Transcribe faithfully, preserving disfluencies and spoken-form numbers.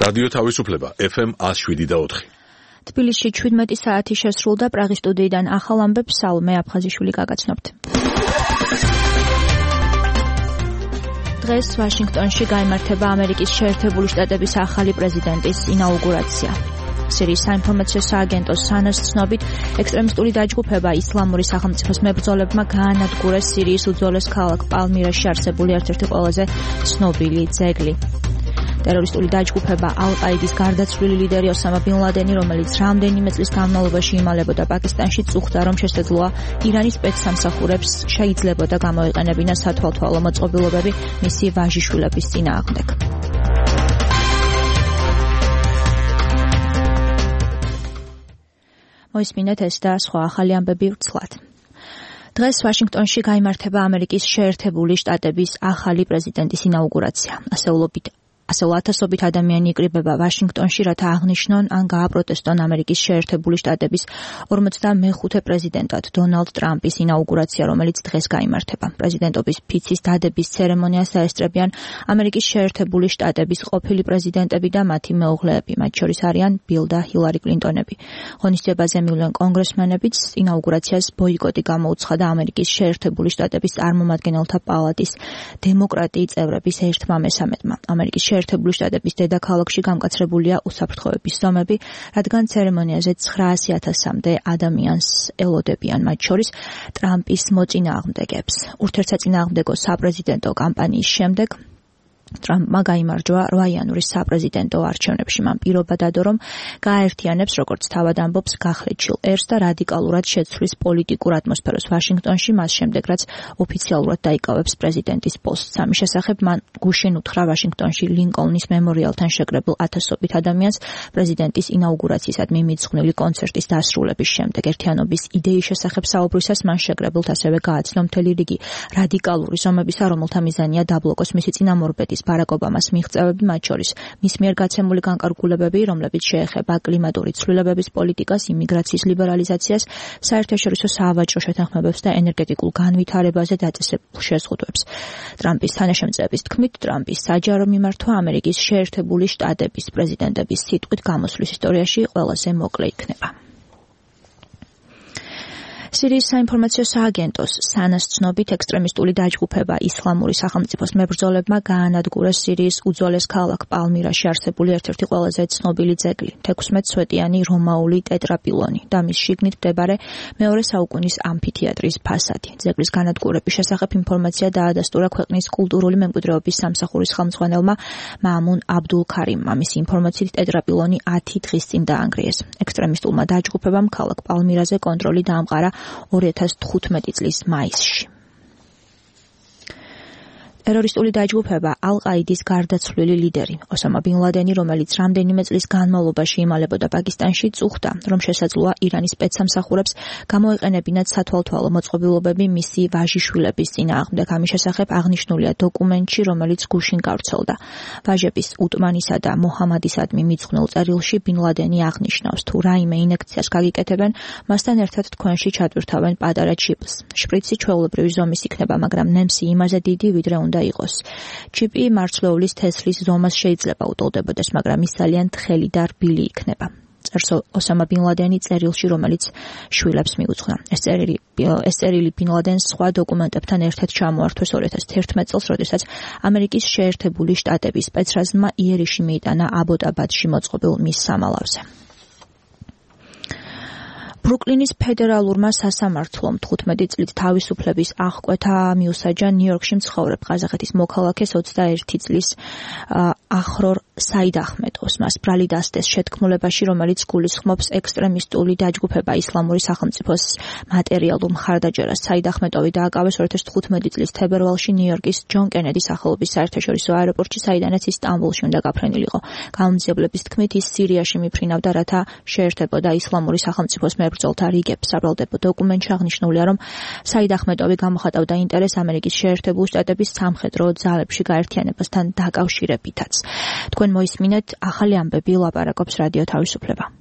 რადიო თავისუფლება ეფ ემ one oh seven და four. თბილისში შვიდმეტი საათი შესრულდა პრაღის სტუდიიდან ახალ ამბებს სალმე აფხაზიშვილი გაგაცნობთ. დღეს ვაშინგტონში გაიმართება ამერიკის შეერთებული შტატების ახალი პრეზიდენტის ინაუგურაცია. სირიის საინფორმაციო სააგენტოს სანას ცნობით, ექსტრემისტული დაჯგუფება ისლამური სახელმწიფოს მებრძოლებმა გაანადგურეს სირიის უძველეს ქალაქ პალმირაში არსებული ერთ-ერთი ყველაზე ცნობილი ძეგლი. ტერორისტული დაჯგუფება ალ-ყაიდის გარდაცვლილი ლიდერი ოსამა ბინ ლადენი, რომელიც რამდენიმე წლის განმავლობაში იმალებოდა პაკისტანში, წუხდა, რომ შესაძლოა ირანის სპეცსამსახურებს შეიძლებოდა გამოეყენებინა სათვალთვალო მოწყობილობები მისი ვაჟიშვილების წინააღმდეგ. მოისმინეთ ეს და სხვა ახალი ამბები ვრცლად. დღეს ვაშინგტონში გაიმართება ამერიკის შეერთებული შტატების ახალი პრეზიდენტის ინაუგურაცია. ასეულობით ასეულ ათასობით ადამიანი იკრიბება ვაშინგტონში, რათა აღნიშნონ ან გააპროტესტონ ამერიკის შეერთებული შტატების ორმოცდამეხუთე პრეზიდენტად დონალდ ტრამპის ინაუგურაცია, რომელიც დღეს გაიმართება. პრეზიდენტობის ფიცის დადების ცერემონიას დაესწრებიან ამერიკის შეერთებული შტატების ყოფილი პრეზიდენტები და მათი მეუღლეები, მათ შორის არიან ბილ და ჰილარი კლინტონები. ღონისძიებაზე მივლენ კონგრესმენებიც, ინაუგურაციას ბოიკოტი გამოუცხადა ამერიკის შეერთებული შტატების წარმომადგენელთა პალატის დემოკრატიის წევრების ერთმა მესამედმა. ამერიკის შეერთებული შტატების დედაქალაქში გამკაცრებულია უსაფრთხოების ზომები, რადგან ცერემონიაზე ცხრაასი ათასამდე ადამიანს ელოდებიან, მათ შორის ტრამპის მოწინააღმდეგებს. ურთიერთსაწინააღმდეგო საპრეზიდენტო კამპანიის შემდეგ ტრამპმა გაიმარჯვა რვა იანვრის საპრეზიდენტო არჩევნებში. მან პირობა დადო, რომ გააერთიანებს, როგორც თავად ამბობს, გახლეჩილ ერს და რადიკალურად შეცვლის პოლიტიკურ ატმოსფეროს ვაშინგტონში, მას შემდეგ, რაც ოფიციალურად დაიკავებს პრეზიდენტის პოსტს. ამის შესახებ მან გუშინ უთხრა ვაშინგტონში ლინკოლნის მემორიალთან შეკრებილ ათასობით ადამიანს პრეზიდენტის ინაუგურაციისადმი მიძღვნილი კონცერტის დასრულების შემდეგ. ერთიანობის იდეის შესახებ საუბრისას მან შეკრებილთ ასევე გააცნო მთელი რიგი რადიკალური ზომებისა, რომელთა მიზანია დაბლოკოს მისი წინამორბედის ბარაკ ობამას მიღწევები, მათ შორის მის მიერ გაცემული განკარგულებები, რომლებიც შეეხება კლიმატური ცვლილებების პოლიტიკას, იმიგრაციის ლიბერალიზაციას, საერთაშორისო საავაჭრო შეთანხმებებს და ენერგეტიკულ განვითარებაზე დაწესებულ შეზღუდვებს. ტრამპის თანაშემწეების თქმით, ტრამპის საჯარო მიმართვა ამერიკის შეერთებული შტატების პრეზიდენტების სიტყვით გამოსვლის ისტორიაში ყველაზე მოკლე იქნება. სირიის საინფორმაციო სააგენტოს სანას ცნობით, ექსტრემისტული დაჯგუფება ისლამური სახელმწიფოს მებრძოლებმა გაანადგურეს სირიის უძველეს ქალაქ პალმირაში არსებული ერთ-ერთი ყველაზე ცნობილი ძეგლი, თექვსმეტსვეტიანი რომაული ტეტრაპილონი და მის შიგნით მდებარე მეორე საუკუნის ამფითეატრის ფასადი. ძეგლის განადგურების შესახებ ინფორმაცია დაადასტურა ქვეყნის კულტურული მემკვიდრეობის სამსახურის ხელმძღვანელმა მაამუნ აბდულ ქარიმმა. მისი ინფორმაციით ტეტრაპილონი ათი დღის წინ დაანგრიეს. ექსტრემისტულმა დაჯგუფებამ ქალაქ პალმირაზე კონტროლი დაამყარა ორი ათას თხუთმეტი წლის მაისში. ტერორისტული დაჯგუფება ალ-ყაიდის გარდაცვლილი ლიდერი ოსამა ბინ ლადენი, რომელიც რამდენიმე წლის განმავლობაში იმალებოდა პაკისტანში, წუხდა, რომ შესაძლოა ირანის სპეცსამსახურებს გამოეყენებინათ სათვალთვალო მოწყობილობები მისი ვაჟიშვილების წინააღმდეგ. ამის შესახებ აღნიშნულია დოკუმენტში, რომელიც გუშინ გავრცელდა. ვაჟების უტმანისა და მოჰამადისადმი მიძღვნილ წერილში ბინ ლადენი აღნიშნავს, თუ რაიმე ინექციას გაგიკეთებენ, მასთან ერთად თქვენში ჩატვირთავენ პატარა ჩიპს. შპრიცი ჩვეულებრივი ზომის იქნება, მაგრამ ნემსი იმაზე დიდი, ვიდრე უნდა იყოს. ჩიპი მარცვლეულის თესლის ზომას შეიძლება უტოლდებოდეს, მაგრამ ის ძალიან თხელი და რბილი იქნება. წერს ოსამა ბინ ლადენი წერილში, რომელიც შვილებს მიუძღვნა. ეს წერილი ეს წერილი ბინ ლადენს სხვა დოკუმენტებთან ერთად ჩამოართვეს ორი ათას თერთმეტ წელს, როდესაც ამერიკის შეერთებული შტატების სპეცრაზმა იერიში მიიტანა აბოტაბადში მოწყობილ მის სამალავზე. ბრუკლინის ფედერალურმა სასამართლომ თხუთმეტი წლით თავისუფლების აღკვეთა მიუსაჯა ნიუ-იორკში მცხოვრებ ყაზახეთის მოქალაქეს ოცდაერთი წლის ახრორ საიდ ახმედოვს. მას ბრალი დასდეს შეთქმულებაში, რომელიც გულისხმობს ექსტრემისტული დაჯგუფება ისლამური სახელმწიფოს მატერიალურ მხარდაჭერას. საიდ ახმედოვი დააკავეს ორი ათას თხუთმეტი წლის თებერვალში ნიუ-იორკის ჯონ კენედის სახელობის საერთაშორისო აეროპორტში, საიდანაც ის სტამბოლში უნდა გაფრენილიყო. გამომძიებლების თქმით, ის სირიაში მიფრინავდა, რათა შეერთებოდა ისლამური სახელმწიფოს მებრძოლთა რიგებს. საბრალდებო დოკუმენტში აღნიშნულია, რომ საიდ ახმედოვი გამოხატავდა ინტერესს ამერიკის შეერთებული შტატების სამხედრო ძალებში გაერთიანებასთან დაკავშირებითაც. თქვენ მოისმინეთ ახალი ამბები, ლაპარაკობს რადიო თავისუფლება.